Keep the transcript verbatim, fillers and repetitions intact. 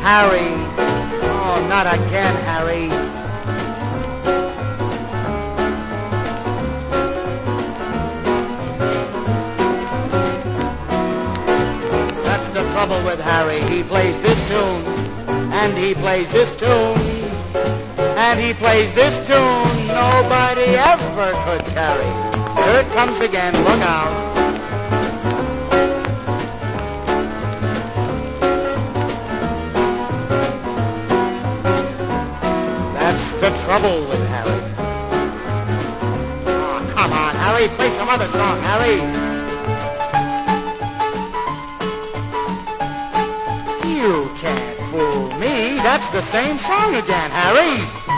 Harry. Oh, not again, Harry. That's the trouble with Harry. He plays this tune, and he plays this tune, and he plays this tune nobody ever could carry. Here it comes again. Look out. The trouble with Harry. Oh, come on, Harry. Play some other song, Harry. You can't fool me. That's the same song again, Harry.